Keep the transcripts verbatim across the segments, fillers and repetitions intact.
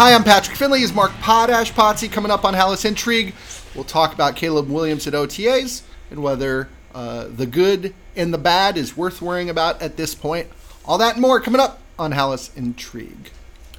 Hi, I'm Patrick Finley. Is Mark Potash Potsy coming up on Hallis Intrigue? We'll talk about Caleb Williams at O T As and whether uh, the good and the bad is worth worrying about at this point. All that and more coming up on Hallis Intrigue.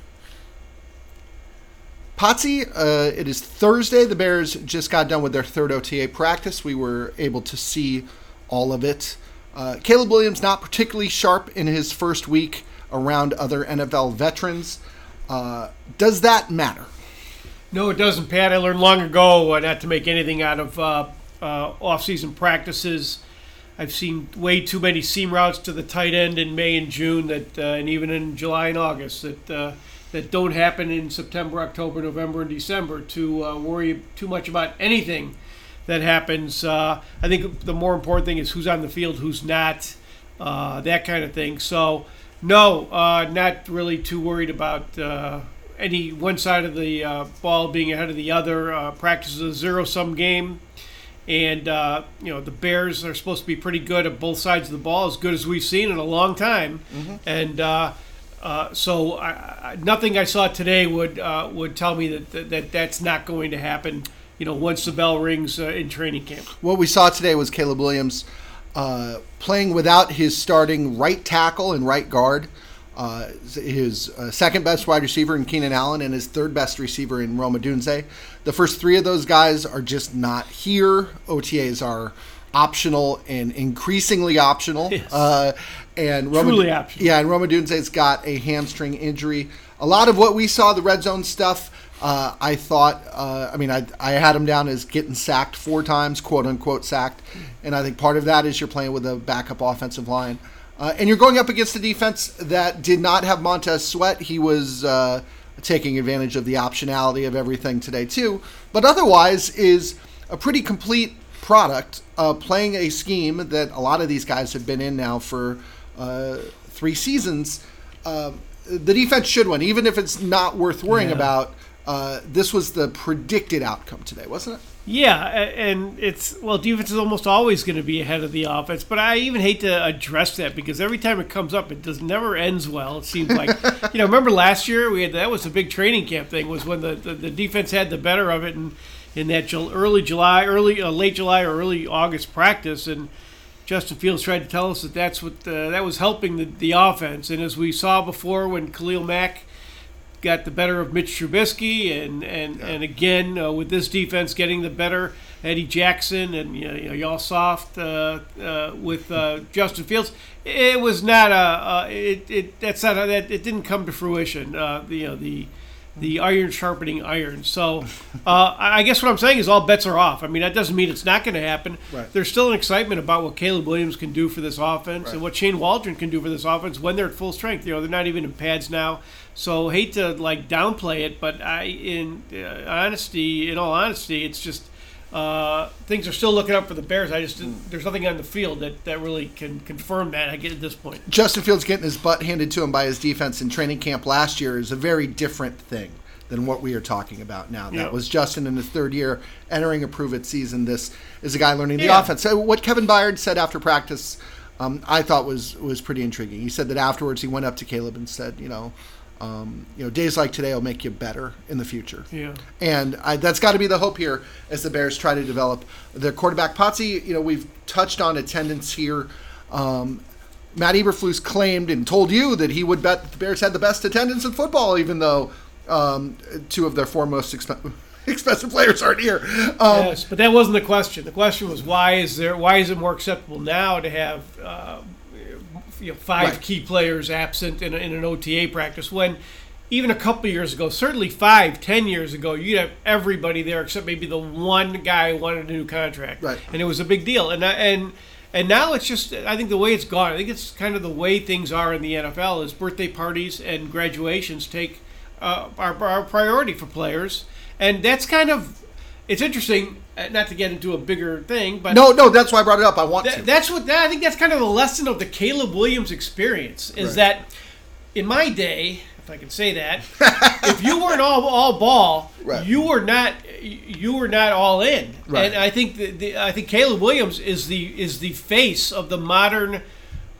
Potsy, uh, it is Thursday. The Bears just got done with their third O T A practice. We were able to see all of it. Uh, Caleb Williams not particularly sharp in his first week around other N F L veterans. Uh, does that matter? No, it doesn't, Pat. I learned long ago uh, not to make anything out of uh, uh, off-season practices. I've seen way too many seam routes to the tight end in May and June, that, uh, and even in July and August, that uh, that don't happen in September, October, November, and December to uh, worry too much about anything that happens. Uh, I think the more important thing is who's on the field, who's not, uh, that kind of thing. So, no, uh, not really too worried about uh, any one side of the uh, ball being ahead of the other. Uh, practice is a zero-sum game. And, uh, you know, the Bears are supposed to be pretty good at both sides of the ball, as good as we've seen in a long time. Mm-hmm. And uh, uh, so I, I, nothing I saw today would uh, would tell me that, that, that that's not going to happen, you know, once the bell rings uh, in training camp. What we saw today was Caleb Williams uh, playing without his starting right tackle and right guard, uh, his uh, second best wide receiver in Keenan Allen, and his third best receiver in Rome Odunze. The first three of those guys are just not here. O T As are optional and increasingly optional. Yes. Uh, and Rome, Truly optional. Yeah, and Rome Odunze's got a hamstring injury. A lot of what we saw, the red zone stuff, uh, I thought, uh, I mean, I, I had him down as getting sacked four times, quote unquote sacked. And I think part of that is you're playing with a backup offensive line. Uh, and you're going up against a defense that did not have Montez Sweat. He was uh, taking advantage of the optionality of everything today too. But otherwise is a pretty complete product, uh, playing a scheme that a lot of these guys have been in now for uh, three seasons. Uh, the defense should win, even if it's not worth worrying Yeah. about. Uh, this was the predicted outcome today, wasn't it? Yeah, a- and it's, well, defense is almost always going to be ahead of the offense, but I even hate to address that because every time it comes up, it does never ends well, it seems like. You know, remember last year, we had that was a big training camp thing, was when the, the, the defense had the better of it in, in that Jul- early July, early uh, late July or early August practice, and Justin Fields tried to tell us that that's what uh, that was helping the, the offense. And as we saw before when Khalil Mack got the better of Mitch Trubisky, and and, yeah. and again uh, with this defense getting the better, Eddie Jackson, and you know, you know y'all soft uh, uh, with uh, Justin Fields. It was not a uh, it, it that's not a, that it didn't come to fruition. Uh, the you know, the the iron sharpening iron. So uh, I guess what I'm saying is all bets are off. I mean, that doesn't mean it's not going to happen. Right. There's still an excitement about what Caleb Williams can do for this offense, right. and what Shane Waldron can do for this offense when they're at full strength. You know, they're not even in pads now. So hate to like downplay it, but I, in uh, honesty, in all honesty, it's just uh, things are still looking up for the Bears. I just didn't, there's nothing on the field that, that really can confirm that. I get at this point. Justin Fields getting his butt handed to him by his defense in training camp last year is a very different thing than what we are talking about now. That yeah. was Justin in his third year entering a prove-it season. This is a guy learning the yeah. offense. So what Kevin Byard said after practice, um, I thought was was pretty intriguing. He said that afterwards he went up to Caleb and said, you know, Um, you know, days like today will make you better in the future. Yeah. And I, that's got to be the hope here as the Bears try to develop their quarterback. Potsy, you know, we've touched on attendance here. Um, Matt Eberflus claimed and told you that he would bet that the Bears had the best attendance in football, even though um, two of their four most expensive expensive players aren't here. Um, yes, but that wasn't the question. The question was why is there why is it more acceptable now to have uh, you know, five right. key players absent in, a, in an O T A practice when even a couple of years ago, certainly five, ten years ago, you'd have everybody there except maybe the one guy who wanted a new contract, right. and it was a big deal. And and and now it's just, I think the way it's gone, I think it's kind of the way things are in the N F L is birthday parties and graduations take uh, our, our priority for players, and that's kind of, it's interesting. Not to get into a bigger thing, but no, no, that's why I brought it up. I want th- to. That's what that, I think that's kind of the lesson of the Caleb Williams experience is right. that in my day, if I can say that, if you weren't all all ball, right. you were not you were not all in. Right. And I think the, the, I think Caleb Williams is the is the face of the modern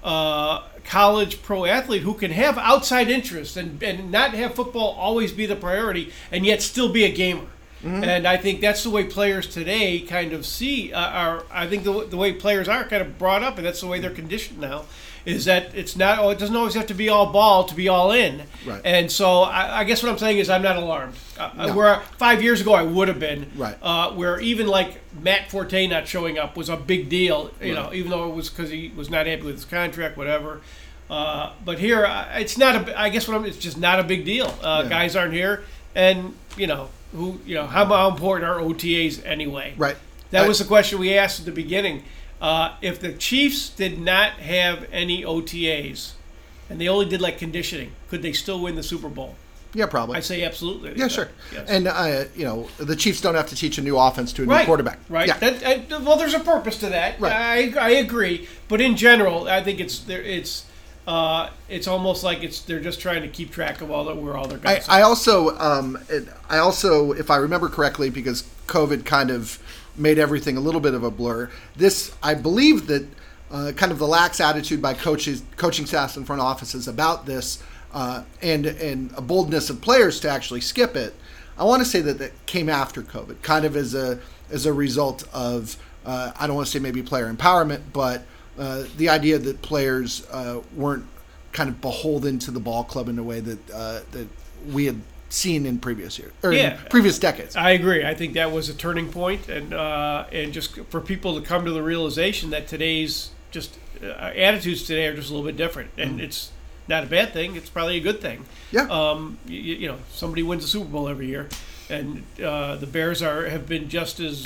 uh, college pro athlete who can have outside interests and, and not have football always be the priority and yet still be a gamer. Mm-hmm. And I think that's the way players today kind of see, uh, are, I think the, the way players are kind of brought up, and that's the way they're conditioned now, is that it's not, oh, it doesn't always have to be all ball to be all in. Right. And so I, I guess what I'm saying is I'm not alarmed. Uh, No. Where five years ago I would have been, Right. uh, where even like Matt Forte not showing up was a big deal, you Right. know, even though it was because he was not happy with his contract, whatever. Uh, but here, uh, it's not a, I guess what I'm, it's just not a big deal. Uh, Yeah. Guys aren't here, and, you know, who, you know, how, how important are O T As anyway? Right. That I- was the question we asked at the beginning. Uh, if the Chiefs did not have any O T As and they only did like conditioning, could they still win the Super Bowl? Yeah, probably. I say absolutely. Yeah, sure. Yes. And uh, you know, the Chiefs don't have to teach a new offense to a new right, quarterback. right? Yeah. That, and, well, there's a purpose to that. Right. I, I agree, but in general, I think it's there. It's uh, it's almost like it's they're just trying to keep track of all the where all their I, guys. I also, um, it, I also, if I remember correctly, because COVID kind of made everything a little bit of a blur. This, I believe that uh, kind of the lax attitude by coaches, coaching staffs and front offices about this, uh, and and a boldness of players to actually skip it. I want to say that that came after COVID, kind of as a as a result of uh, I don't want to say maybe player empowerment, but uh, the idea that players uh, weren't kind of beholden to the ball club in a way that uh, that we had seen in previous years or Yeah. in previous decades. I agree. I think that was a turning point, and uh, and just for people to come to the realization that today's just uh, attitudes today are just a little bit different, and Mm. it's not a bad thing. It's probably a good thing. Yeah. Um, you, you know, somebody wins the Super Bowl every year, and uh, the Bears are have been just as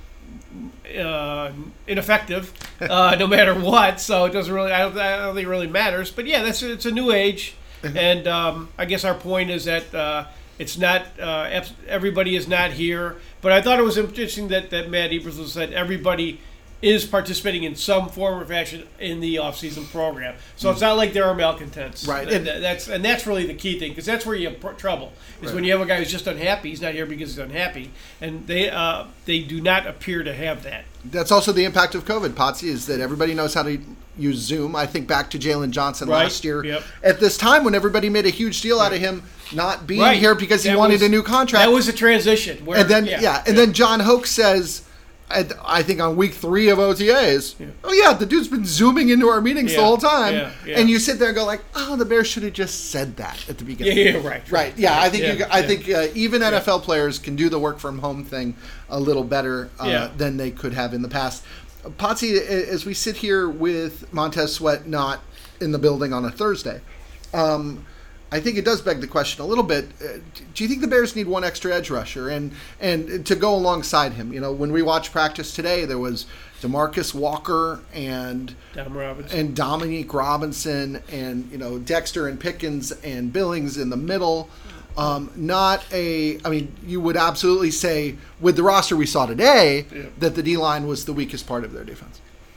uh, ineffective, uh, no matter what. So it doesn't really. I don't, I don't think it really matters. But yeah, that's it's a new age, and um, I guess our point is that uh, it's not uh, ev- everybody is not here. But I thought it was interesting that that Matt Eberflus said everybody is participating in some form or fashion in the off-season program. So it's not like there are malcontents. Right. And that's and that's really the key thing, because that's where you have pr- trouble. Is Right. when you have a guy who's just unhappy. He's not here because he's unhappy, and they uh, they do not appear to have that. That's also the impact of COVID, Potsy, is that everybody knows how to use Zoom. I think back to Jalen Johnson Right. last year. Yep. At this time when everybody made a huge deal out of him not being Right. here because he That wanted was- a new contract. That was a transition. Where, and then yeah, and then John Hoke says, I, I think on week three of O T As, Yeah. oh yeah, the dude's been zooming into our meetings the Yeah, whole time. yeah, yeah. And you sit there and go like, oh, the Bears should have just said that at the yeah, beginning. yeah, right, Right. Yeah, I think yeah, you, I yeah. think uh, even N F L players can do the work from home thing a little better uh, Yeah. than they could have in the past. Potsy, as we sit here with Montez Sweat not in the building on a Thursday, um, I think it does beg the question a little bit. Uh, do you think the Bears need one extra edge rusher and and to go alongside him? You know, when we watched practice today, there was DeMarcus Walker and Dom Robinson. and Dominique Robinson and you know Dexter and Pickens and Billings in the middle. Um, not a. I mean, you would absolutely say with the roster we saw today Yeah. that the D line was the weakest part of their defense.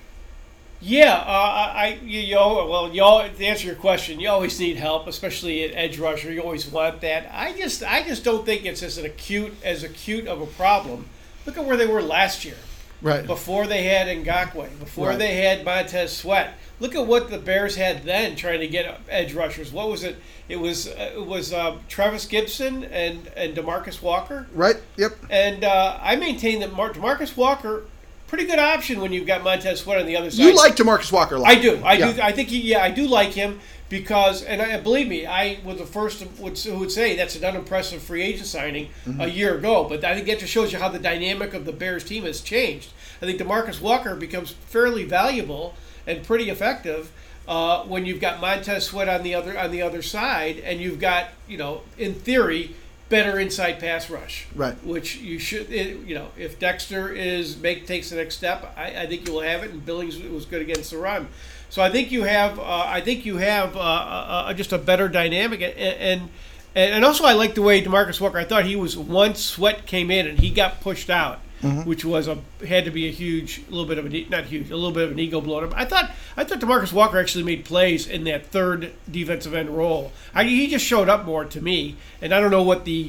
Yeah, uh, I you, you al- well, you al- to answer your question, you always need help, especially at edge rusher. You always want that. I just I just don't think it's as an acute as acute of a problem. Look at where they were last year, Right. before they had Ngakoue, before Right. they had Montez Sweat. Look at what the Bears had then trying to get edge rushers. What was it? It was uh, it was uh, Travis Gibson and and DeMarcus Walker. Right. Yep. And uh, I maintain that Mar- DeMarcus Walker, pretty good option when you've got Montez Sweat on the other side. You like DeMarcus Walker a lot. I do. I Yeah. do. I think he, yeah, I do like him because, and I, believe me, I was the first who would, who would say that's an unimpressive free agent signing Mm-hmm. a year ago. But I think that just shows you how the dynamic of the Bears team has changed. I think DeMarcus Walker becomes fairly valuable and pretty effective uh, when you've got Montez Sweat on the other on the other side, and you've got, you know, in theory, better inside pass rush. Right. Which you should, it, you know, if Dexter is make takes the next step, I, I think you will have it. And Billings was good against the run, so I think you have, uh, I think you have uh, uh, just a better dynamic. And, and and also I like the way DeMarcus Walker. I thought he was once Sweat came in and he got pushed out, Mm-hmm. which was a had to be a huge, a little bit of a not huge, a little bit of an ego blow. I thought I thought DeMarcus Walker actually made plays in that third defensive end role. I, he just showed up more to me, and I don't know what the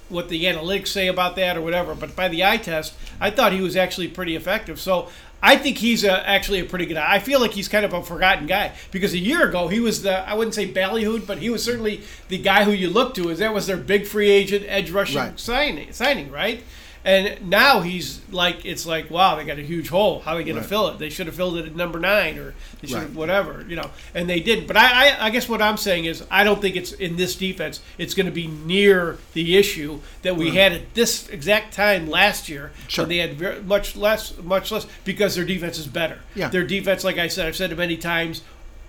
what the analytics say about that or whatever, but by the eye test, I thought he was actually pretty effective. So I think he's a, actually a pretty good eye. I feel like he's kind of a forgotten guy because a year ago he was the, I wouldn't say ballyhooed, but he was certainly the guy who you look to as that was their big free agent edge rushing Right. signing, signing, right? And now he's like, it's like, wow, they got a huge hole. How are they going Right. to fill it? They should have filled it at number nine, or they should have Right. whatever, you know. And they didn't. But I, I, I guess what I'm saying is, I don't think it's in this defense. It's going to be near the issue that we had at this exact time last year. Sure. When they had very, much less, much less because their defense is better. Yeah. Their defense, like I said, I've said it many times.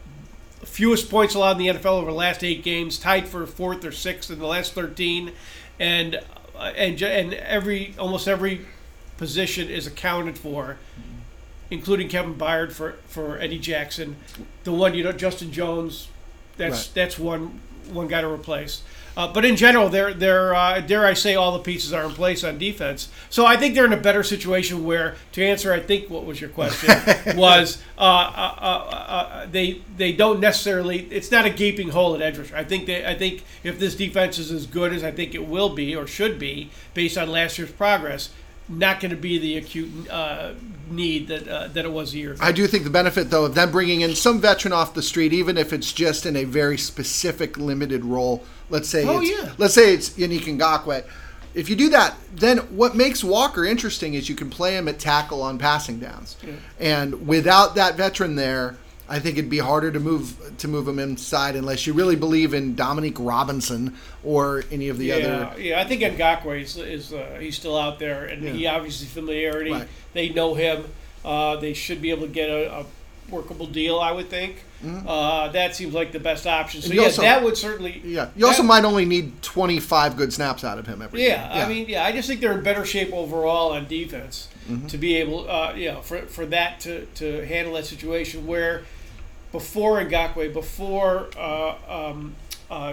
Fewest points allowed in the N F L over the last eight games, tied for fourth or sixth in the last thirteen, and uh, and ju- and every almost every position is accounted for, including Kevin Byard for, for Eddie Jackson, the one you know Justin Jones, that's Right. that's one one guy to replace. Uh, but in general, they're they're uh, dare I say all the pieces are in place on defense. So I think they're in a better situation where, to answer, I think what was your question was uh, uh, uh, uh, they they don't necessarily. It's not a gaping hole at edge rusher. I think they I think if this defense is as good as I think it will be or should be based on last year's progress, not going to be the acute uh, need that uh, that it was a year ago. I do think the benefit, though, of them bringing in some veteran off the street, even if it's just in a very specific, limited role. Let's say, Oh, it's, yeah. let's say it's Yannick Ngakoue. If you do that, then what makes Walker interesting is you can play him at tackle on passing downs, Yeah. and without that veteran there, I think it'd be harder to move to move him inside unless you really believe in Dominique Robinson or any of the yeah, other. yeah. I think Ngakoue is, is uh, he's still out there, and Yeah. he obviously familiarity. Right. They know him. Uh, they should be able to get a, a workable deal, I would think. Uh, that seems like the best option. So And you yeah, also- that would certainly. Yeah, you also that- might only need twenty-five good snaps out of him every Yeah, game. I mean, yeah, I just think they're in better shape overall on defense Mm-hmm. to be able, uh, you know, for for that to, to handle that situation where before Ngakoue, before uh, um, uh,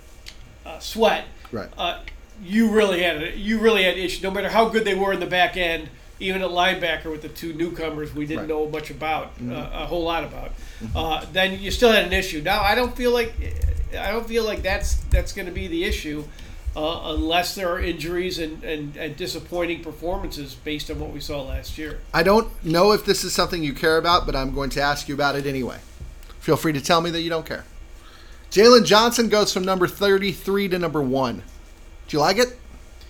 uh, Sweat, Right. uh, you really had a, you really had issues. No matter how good they were in the back end, even at linebacker with the two newcomers we didn't Right. know much about, uh, a whole lot about, uh, then you still had an issue. Now I don't feel like I don't feel like that's that's going to be the issue. Uh, unless there are injuries and, and, and disappointing performances based on what we saw last year. I don't know if this is something you care about, but I'm going to ask you about it anyway. Feel free to tell me that you don't care. Jalen Johnson goes from number thirty-three to number one. Do you like it?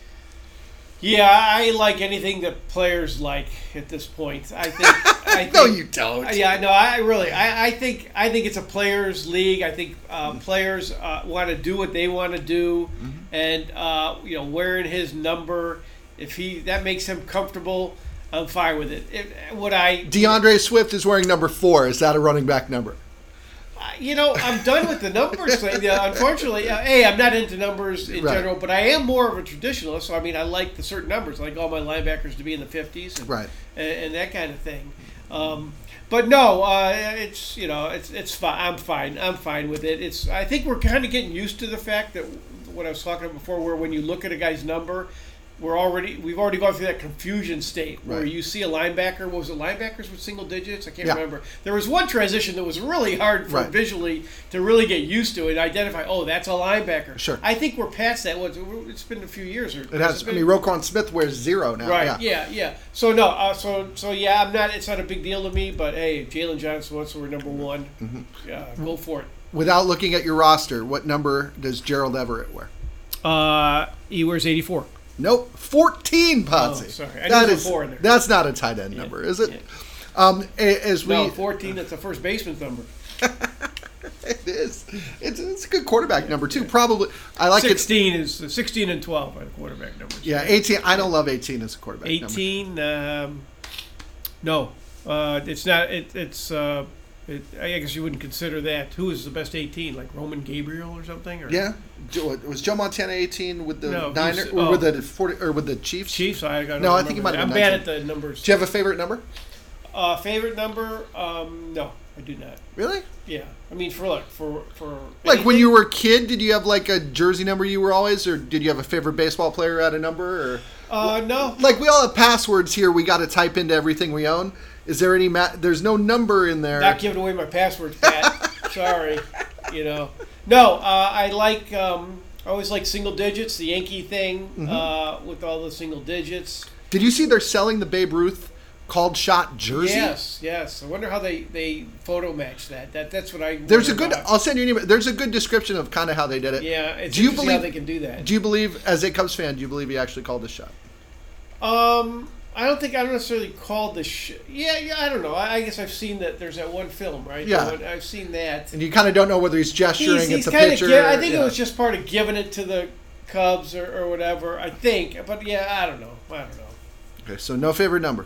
Yeah, I like anything that players like at this point. I think. I think No, you don't. Yeah, no, I really, I, I think, I think it's a players' league. I think uh, players uh, want to do what they want to do, and uh, you know, wearing his number, if he that makes him comfortable, I'm fine with it. If, would I? DeAndre Swift is wearing number four. Is that a running back number? You know, I'm done with the numbers thing. Yeah, unfortunately, uh, hey, I'm not into numbers in Right. general, but I am more of a traditionalist. So I mean, I like the certain numbers. I like all my linebackers to be in the fifties, and, Right. and, and that kind of thing. Um, but no, uh, it's you know, it's it's fine. I'm fine. I'm fine with it. It's. I think we're kind of getting used to the fact that what I was talking about before, where when you look at a guy's number, we're already we've already gone through that confusion state where Right. you see a linebacker. What was it, linebackers with single digits? I can't Yeah. remember. There was one transition that was really hard for Right. visually to really get used to and identify. Oh, that's a linebacker. Sure. I think we're past that. What it's been a few years. Or, It has. I mean, Roquan Smith wears zero now. Right. Yeah. Yeah. Yeah. So no. Uh, so so yeah. I'm not. It's not a big deal to me. But hey, Jalen Johnson wants to we're number one. Mm-hmm. Yeah. Go for it. Without looking at your roster, what number does Gerald Everett wear? Uh, he wears eighty-four. Nope, fourteen, Potsy. Oh, sorry. I knew That there was is a four in there. that's not a tight end number, is it? Yeah. Um, a- as we No, fourteen. That's the first baseman's number. it is. It's, it's a good quarterback number too. Probably I like it. Sixteen is sixteen and twelve are the quarterback numbers. Yeah, eighteen. I don't love eighteen as a quarterback number. Eighteen. Um, no, uh, it's not. It, it's. Uh, it, I guess you wouldn't consider that. Who is the best eighteen? Like Roman Gabriel or something? Or Yeah, Joe, was Joe Montana eighteen with the No, Niners he's- or oh. with the forty or with the Chiefs? Chiefs. I got. No, I think he might have I'm been bad nineteen. at the numbers. Do you have a favorite number? Uh, favorite number? Um, no, I do not. Really? Yeah, I mean for look for for Like when anything- you were a kid, did you have like a jersey number you were always, or did you have a favorite baseball player at a number? Or Uh, no. like we all have passwords here, we got to type into everything we own. Is there any? Ma- There's no number in there. Not giving away my passwords, Pat. Sorry. You know. No, uh, I like um, I always like single digits, the Yankee thing Mm-hmm. uh, with all the single digits. Did you see they're selling the Babe Ruth called shot jersey? Yes, yes. I wonder how they, they photo match that. That that's what I. There's a wonder good. about. I'll send you an email. There's a good description of kind of how they did it. Yeah, it's do you interesting believe how they can do that. Do you believe, as a Cubs fan, do you believe he actually called the shot? Um, I don't think I don't necessarily called the. Sh- yeah, yeah. I don't know. I, I guess I've seen that. There's that one film, right? Yeah. The one- I've seen that. And you kind of don't know whether he's gesturing He's, at he's the kind pitcher. of. I think yeah. it was just part of giving it to the Cubs or, or whatever. I think, but yeah, I don't know. I don't know. Okay, so no favorite number.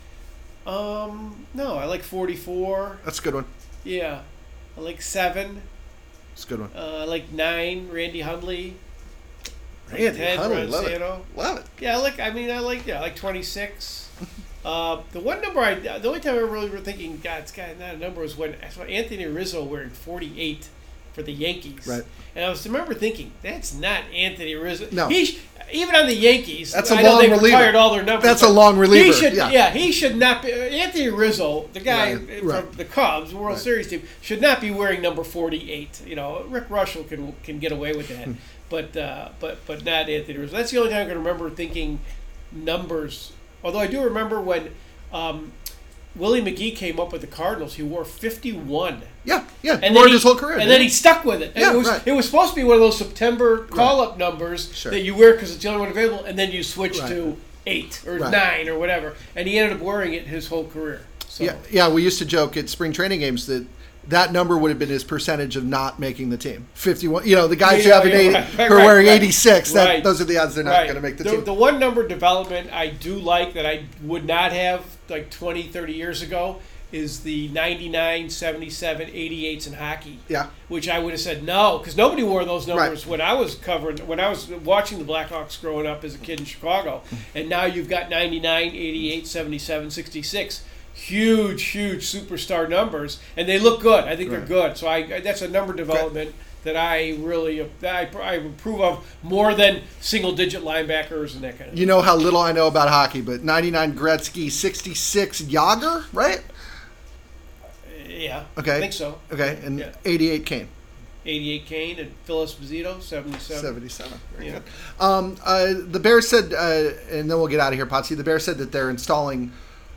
Um, no, I like forty-four. That's a good one. Yeah, I like seven. That's a good one. Uh, I like nine. Randy Hundley. Randy ten, Hundley, love it. Rancino. Love it. Yeah, I like. I mean, I like. Yeah, I like twenty-six. uh, the one number I. The only time I really were thinking, God, it's got not a number was when I saw Anthony Rizzo wearing forty-eight for the Yankees. Right. And I was I remember thinking, that's not Anthony Rizzo. No. He sh- even on the Yankees, That's a I know long they've reliever. retired all their numbers. That's a but long reliever, He should, yeah. he should not be. Anthony Rizzo, the guy Right, from right. the Cubs, World Right. Series team, should not be wearing number forty-eight. You know, Rick Russell can can get away with Hmm. that, but uh, but but not Anthony Rizzo. That's the only time I can remember thinking numbers. Although I do remember when um, Willie McGee came up with the Cardinals, he wore fifty-one. Yeah, yeah. And Wore then his he, whole career. and didn't then he? he stuck with it. Yeah, it was right. it was supposed to be one of those September call-up numbers Sure. that you wear because it's the only one available, and then you switch Right. to eight or Right. nine or whatever. And he ended up wearing it his whole career. So Yeah, yeah. We used to joke at spring training games that that number would have been his percentage of not making the team. Fifty-one. You know, the guys Yeah, who have an yeah, eighty, right, right, who are wearing right. eighty-six. That Right. those are the odds they're not right. going to make the, the team. The one number development I do like that I would not have like twenty, thirty years ago is the ninety-nine, seventy-seven, eighty-eights in hockey. Yeah. Which I would have said no, because nobody wore those numbers when I was covering, when I was watching the Blackhawks growing up as a kid in Chicago. And now you've got ninety-nine, eighty-eight, seventy-seven, sixty-six. Huge, huge superstar numbers, and they look good. I think Right. they're good. So I that's a number development that I really that I, I approve of more than single-digit linebackers and that kind of thing. You know how little I know about hockey, but ninety-nine Gretzky, sixty-six Yager, right? Yeah, Okay. I think so. Okay, and Yeah. eighty-eight Kane. eighty-eight Kane and Phyllis Esposito, seventy-seven. seventy-seven. Very Yeah. good. Um, uh, the Bears said, uh, and then we'll get out of here, Potsy. The Bears said that they're installing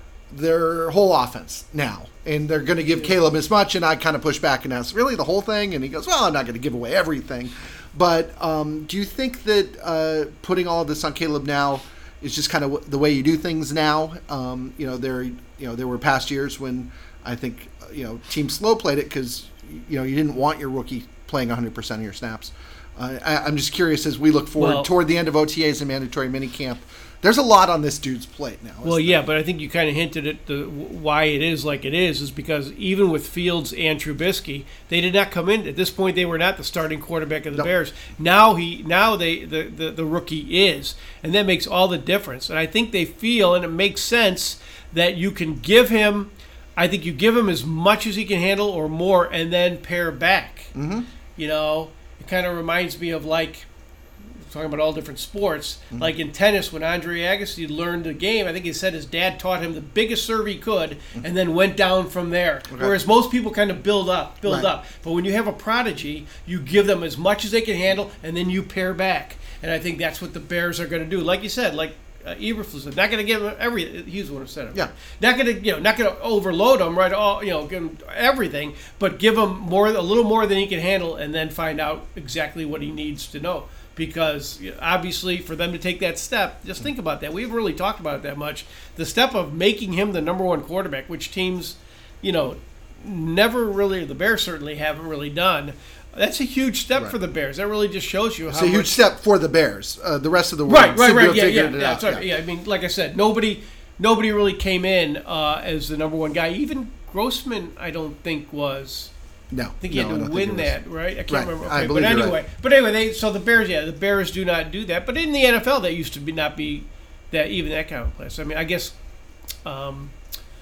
their whole offense now, and they're going to give Caleb as much. And I kind of pushed back and asked, really, the whole thing? And he goes, well, I'm not going to give away everything. But um, do you think that uh, putting all of this on Caleb now is just kind of the way you do things now? Um, you know, there, you know, there were past years when I think you know teams slow played it because you know you didn't want your rookie playing one hundred percent of your snaps. Uh, I, I'm just curious as we look forward Well- toward the end of O T As and mandatory minicamp. There's a lot on this dude's plate now. Well, isn't yeah, but I think you kind of hinted at the why it is like it is, is because even with Fields and Trubisky, they did not come in at this point. They were not the starting quarterback of the No. Bears. Now he, now they, the, the the rookie is, and that makes all the difference. And I think they feel, and it makes sense that you can give him. I think you give him as much as he can handle or more, and then pare back. Mm-hmm. You know, it kind of reminds me of like. Talking about all different sports, Mm-hmm. like in tennis, when Andre Agassi learned the game, I think he said his dad taught him the biggest serve he could, and then went down from there. Okay. Whereas most people kind of build up, build Right. up. But when you have a prodigy, you give them as much as they can handle, and then you pare back. And I think that's what the Bears are going to do. Like you said, like uh, Eberflus said, not going to give him every. He's the one who said it. Yeah. Not going to, you know, not going to overload him, right? All, you know, give him everything, but give him more, a little more than he can handle, and then find out exactly what he needs to know. Because you know, obviously, for them to take that step, just think about that. We haven't really talked about it that much. The step of making him the number one quarterback, which teams, you know, never really, the Bears certainly haven't really done. That's a huge step Right. for the Bears. That really just shows you how It's a huge much, step for the Bears. Uh, the rest of the world right, right, seem to right. have Yeah, yeah, figured it yeah, out. sorry, yeah. I mean, like I said, nobody, nobody really came in uh, as the number one guy. Even Grossman, I don't think was. No, I think you no, I had don't to think win it was. that, right? I can't Right. remember. I Okay, believe but you're anyway, right. but anyway, they so the Bears, yeah, the Bears do not do that. But in the N F L, that used to be not be that even that kind of place. I mean, I guess um,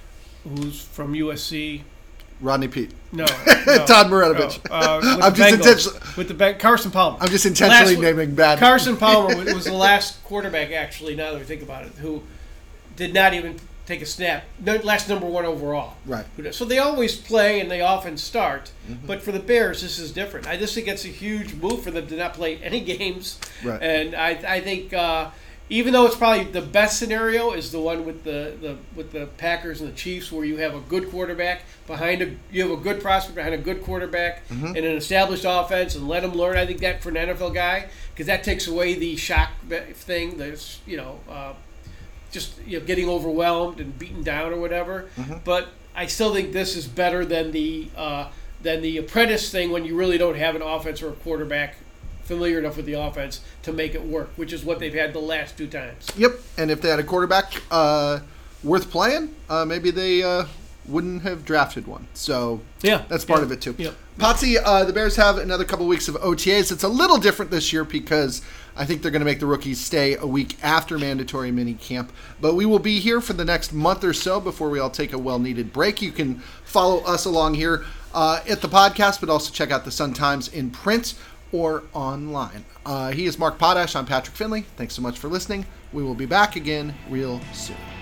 who's from U S C? Rodney Pete. No, no Todd Marinovich. no, uh, with I'm the just Bengals, intentionally- with the Ben- Carson Palmer. I'm just intentionally Last- naming bad. Carson Palmer was was the last quarterback, actually. Now that we think about it, who did not even take a snap. No, last number one overall. Right. So they always play and they often start. Mm-hmm. But for the Bears, this is different. I just think it's a huge move for them to not play any games. Right. And I, I think uh, even though it's probably the best scenario is the one with the, the with the Packers and the Chiefs, where you have a good quarterback behind a you have a good prospect behind a good quarterback Mm-hmm. and an established offense, and let him learn. I think that for an N F L guy, because that takes away the shock thing. There's you know. Uh, just you know, getting overwhelmed and beaten down or whatever. Mm-hmm. But I still think this is better than the uh, than the apprentice thing when you really don't have an offense or a quarterback familiar enough with the offense to make it work, which is what they've had the last two times. Yep, and if they had a quarterback uh, worth playing, uh, maybe they uh, wouldn't have drafted one. So Yeah, that's part yeah, of it too. yeah. Potsy, uh, the Bears have another couple weeks of O T As. It's a little different this year because I think they're going to make the rookies stay a week after mandatory mini camp. But we will be here for the next month or so before we all take a well-needed break. You can follow us along here uh, at the podcast, but also check out the Sun-Times in print or online. Uh, he is Mark Potash. I'm Patrick Finley. Thanks so much for listening. We will be back again real soon.